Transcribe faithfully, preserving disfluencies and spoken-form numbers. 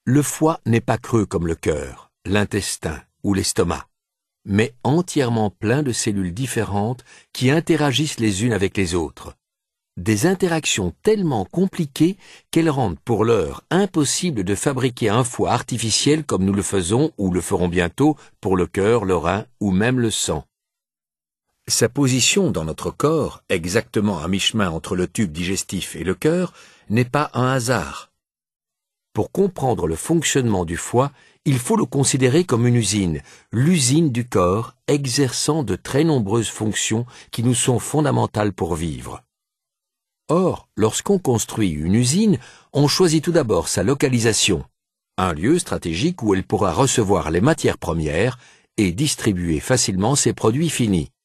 Le foie n'est pas creux comme le cœur, l'intestin ou l'estomac, mais entièrement plein de cellules différentes qui interagissent les unes avec les autres. Des interactions tellement compliquées qu'elles rendent pour l'heure impossible de fabriquer un foie artificiel comme nous le faisons ou le ferons bientôt pour le cœur, le rein ou même le sang. Sa position dans notre corps, exactement à mi-chemin entre le tube digestif et le cœur, n'est pas un hasard. Pour comprendre le fonctionnement du foie, il faut le considérer comme une usine, l'usine du corps exerçant de très nombreuses fonctions qui nous sont fondamentales pour vivre. Or, lorsqu'on construit une usine, on choisit tout d'abord sa localisation, un lieu stratégique où elle pourra recevoir les matières premières et distribuer facilement ses produits finis.